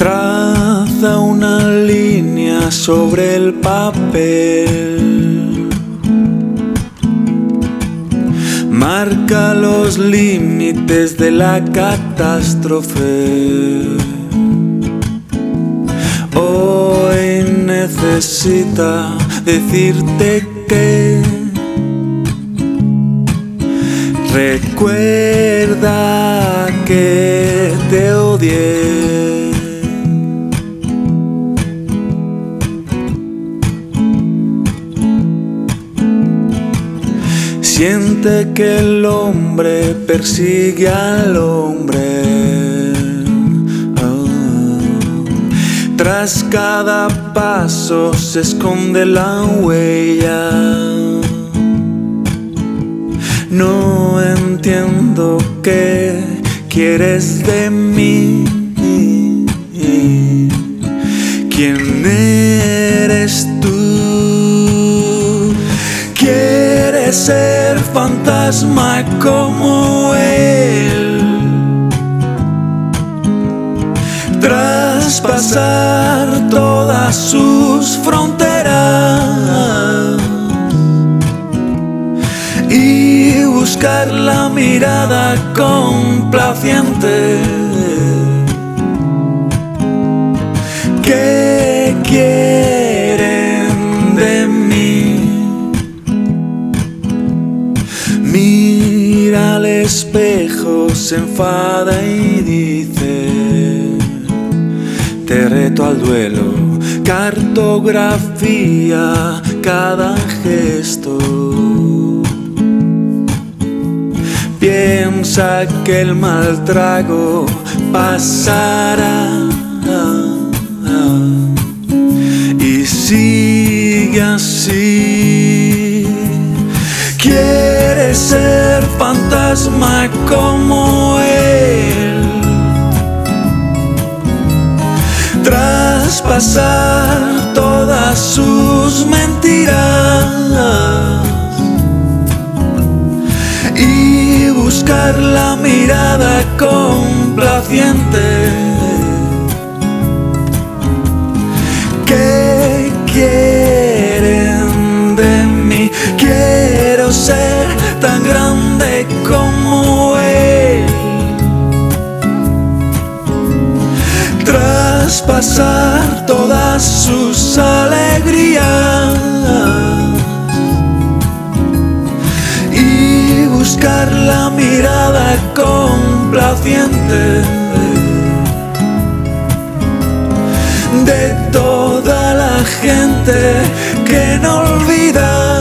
Traza una línea sobre el papel, marca los límites de la catástrofe. Hoy necesita decirte que recuerda que te odié. Siente que el hombre persigue al hombre. Tras cada paso se esconde la huella. No entiendo qué quieres de mí. ¿Quién eres tú? ¿Quieres ser fantasma como él? Traspasar todas sus fronteras y buscar la mirada complaciente. ¿Qué quieren de mí? Mira al espejo, se enfada y dice: te reto al duelo, cartografía cada gesto. Piensa que el mal trago pasará y sigue así. Quieres ser fantasma como él, traspasar todas sus mentiras y buscar la mirada complaciente. ¿Qué quieren de mí? Quiero ser tan grande como él, traspasar todas sus alegrías y buscar la mirada complaciente de toda la gente que no olvida